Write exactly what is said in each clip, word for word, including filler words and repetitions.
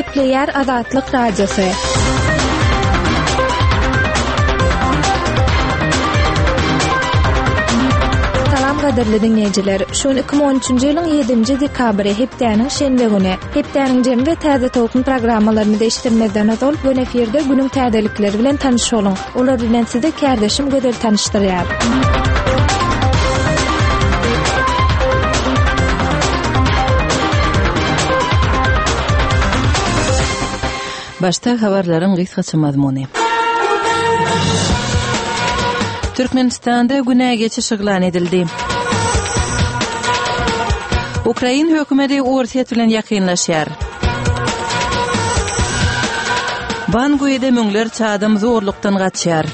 Nükleer Azatlyk Radiosu. Salam gaderli dinleyijiler. Şol iki bin on üçünji ýylyň ýedinji dekabry hepdeniň şenbe güni. Hepdeniň jem we täze tokun programmalaryny değiştirmeden azal bu eferde günüň täzelikleri bilen tanışyalım. Olar bilen size kardeşim göder tanıştırýar. Başta habarlaryň gysgaça mazmuny. Türkmenistanda güne geçiş ýylan edildi. Ukraina hökümeti ortaýat bilen ýakynlaşýar. Banguýda müňler çadym zorlukdan gaçýar.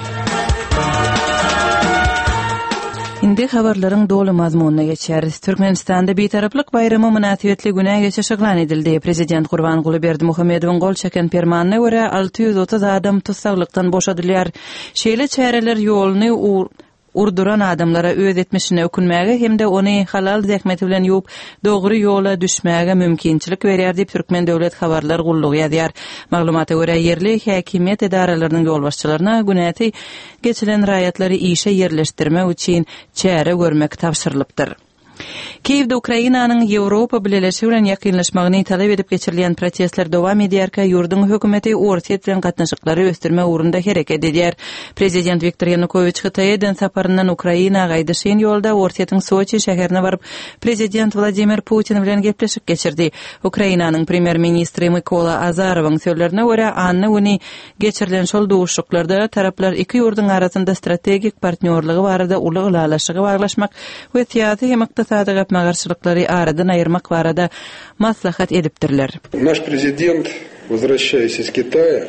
Indi habarlaryň dolu mazmunyna geçýär. Türkmenistanda betaraplyk bayramy münasibetli güne geçiş ýylan edildi. Prezident Gurbanguly Berdimuhammedowyň gol çeken permanına görä alty ýüz otuz adam tutsaklıktan boşadylýar. Şeýle çäreler ýoluny urduran adamlara öz etmişine ökünmäge hemde ony halal zähmeti bilen ýuwup dogry ýola düşmäge mümkinçilik berýär diýip Türkmen döwlet habarlar gullugy ýazýar. Maglumata görä yerli häkimet edaralarynyň ýolbaşçylaryna günäti geçilen raýatlary işe yerleşdirme üçin çäre görmek tapşyrylypdyr. Kiýewde Ukrainanyň Ýewropa bileşigi bilen ýakynlaşmagyny talap edip geçirilen protestler dowam edýärkä ýurdun hökümeti ortaýat bilen gatnaşyklary ösdürme ugrunda hereket edýär. Prezident Viktor Yanukovych Hytaýdan saparyndan Ukrainaga gaýdyşyn ýolda ortaýatyň Soçi şäherine baryp prezident Vladimir Putin bilen gepleşik geçirdi. Ukrainanyň premier ministri Mykola Azarowyň sözlerine görä anny güni geçirilen şol dowuşyklarda taraplar iki ýurdun arasynda strategik partnerligi barada uly ulalaşygy baglaşmak we siýasy hem ykdysady gapmagarçylyklary aradan aýyrmak barada maslahat edipdirler. Наш президент, возвращаясь из Китая,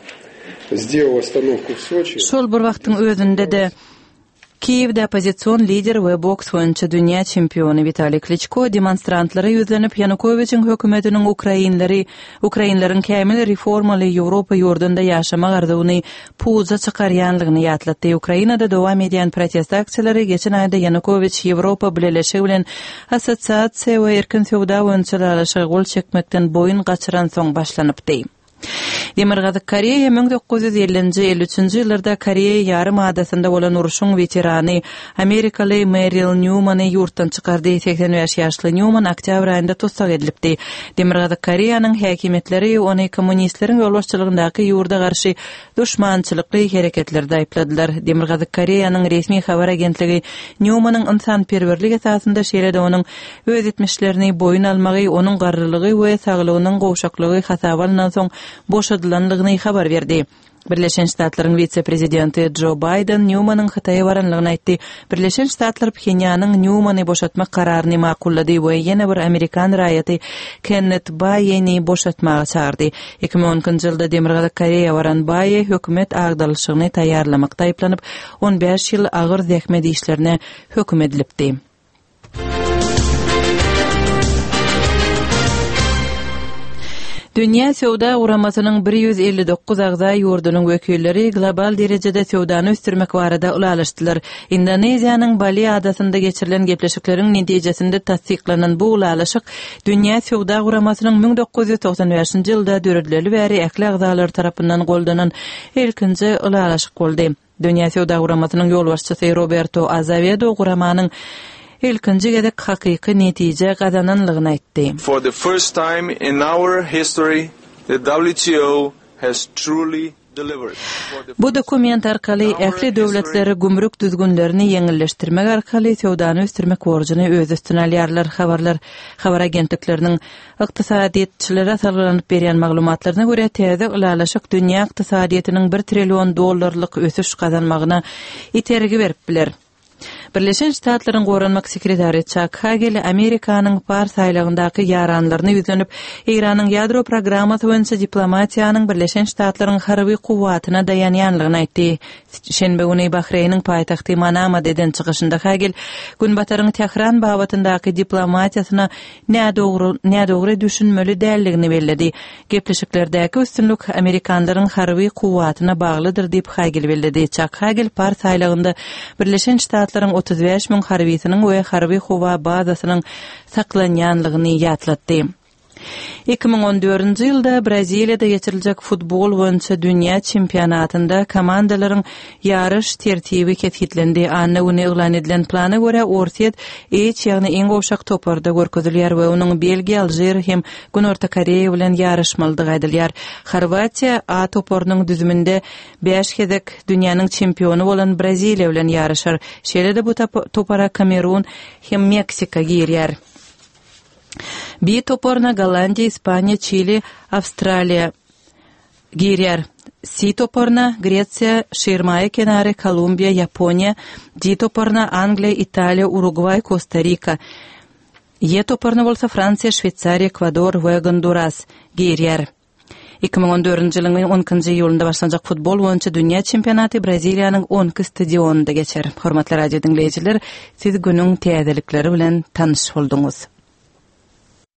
сделал остановку в Сочи. Şol bir wagtyň özünde de Kiýewde opozisiýon lider we boks oýunçy dünýä çempiony Vitaliy Klitschko demonstrantlary ýüzlenip Yanukowyçyň hökümetiniň Ukrainlary, Ukrainlaryň kämil reformaly Ýewropa ýurdunda ýaşamak arzuwyny puza çykarýanlygyny ýatlatdy. Ukrainada dowam edýän protest aksiýalary geçen aýda Yanukovych Ýewropa bileşigi bilen assosiasiýa we erkin sowda oýunçylaryna gol çekmekden boyun gaçyran soň başlanypdy. Demirgazyk Koreýa bin dokuz ýüz ellinji ellinji ýyllarda Koreýa ýarym adasynda bolan uruşyň veterany Amerikaly Meryl Newmany ýurtdan çykardy. seksen beş ýaşly Newman oktýabr aýynda tutsak edilipdi. Demirgazyk Koreýanyň häkimetleri ony kommunistleriň ýolbaşçylygyndaky ýurda garşy düşmançylykly hereketlerde aýpladylar. Demirgazyk Koreýanyň resmi habar agentligi Newmanyň ynsanperwerlik esasynda şeýle-de onuň öz etmişlerini boyun almagy, onuň garrylygy we saglygynyň gowşaklygy hasaba alynan soň boşadylanlygyny habar berdi. Birleşen Ştatlaryň vice-prezidenti Joe Biden Newmanyň Hytaýa baranlygyny aýtdy. Birleşen Ştatlar Pxenyanyň Newmany boşatmak kararyny makullady we ýene bir Amerikan raýaty Kenneth Baye'ni boşatmagy çağırdy. iki bin onunçy ýylda Demirgazyk Koreýa baran Baye hökümet agdalyşygyny taýýarlamakda aýplanyp on beş ýyl agyr zähmet işlerine höküm edilipdi. Dünýä sowda uramasynyň bir ýüz elli dokuz agza ýurdunyň wekilleri global derejede sowdany östürmek barada ulalaşdylar. Indoneziýanyň Bali adasynda geçirilen gepleşikleriň netijesinde tasdiklanan bu ulalaşyk dünýä sowda uramasynyň bin dokuz ýüz toksan beşinji ýylda döredileli bäri äkli agzalar tarapyndan goldanan ilkinji ulalaşyk boldy. Dünýä sowda uramasynyň ýolbaşçysy Roberto Azevedo uramanyň ilkinji gedek hakyky netije gazananlygyny aýtdy. For the first time in our history, the W T O has truly delivered. Bu dokument arkaly ähli döwletleri gümrük düzgünlerini ýeňilleşdirmek arkaly sowdany östürmek borjyny öz üstüne alýarlar. Habarlar habar agentlikleriniň ykdysadyetçilere sarlanyp berýän maglumatlaryna görä täze ulalaşyk dünýä ykdysadyetiniň bir trillion dollarlyk ösüş gazanmagyna itergi berip biler. Birleşen Ştatlaryň goranmak sekretary Chuck Hagel Amerikanyň par saýlagyndaky ýaranlaryny ýüzenip Iranyň ýadro programmasy boýunça diplomatiýanyň Birleşen Ştatlaryň harby kuwatyna dayanýanlygyny aýtdy. Şenbe güni Bahreýniň paýtagty Manamada eden çygyşynda Hagel Günbataryň Tehran babatyndaky diplomatiýasyna nädogry nädogry düşünmeli dälligini belledi. Gepleşiklerdäki üstünlük Amerikanlaryň harby kuwatyna baglydyr diýip Hagel belledi. Chuck Hagel par saýlagynda Birleşen Ştatlaryň otuz beş min harbiýetiniň we harby kuwa bazasynyň saklanýanlygyny ýatlatdy. iki ming on dördünji ýylda Braziliýada geçiriljek futbol boýunça dünýä çempionatynda komandalaryň ýarış tertibi ketgitlendi. Anna uny eglan edilen plana görä ortiýet eç ýagny iň gowşak toparda görkezilýär we onuň Belgiýa, Aljer hem Günorta Koreýa bilen ýarışmalydygy aýdylýar. Хорватия A toparynyň düzüminde beş kedek dünýäniň çempionu bolan Braziliýa bilen ýarışar. Şeýle-de bu topara Kamerun hem Meksika girýär. B toporuna Gollandiýa, Ispaniýa, Çili, Awstraliýa girýär. C toporuna Gretsiýa, Şermaýa kenary, Kolumbiýa, Ýaponiýa, D toporuna Angliýa, Italiýa, Urugway, Kosta Rika. Y toporuna bolsa Fransiýa, Şweýtsariýa, Ekwador we Honduras girýär. iki ming on dördünji ýylyň onunçy ýylynda başlanjak futbol boýunça dünýä çempionaty Braziliýanyň on iki stadionunda geçer. Hormatly radio dinleýijiler, siz günüň täzelikleri bilen tanyş bolduňuz.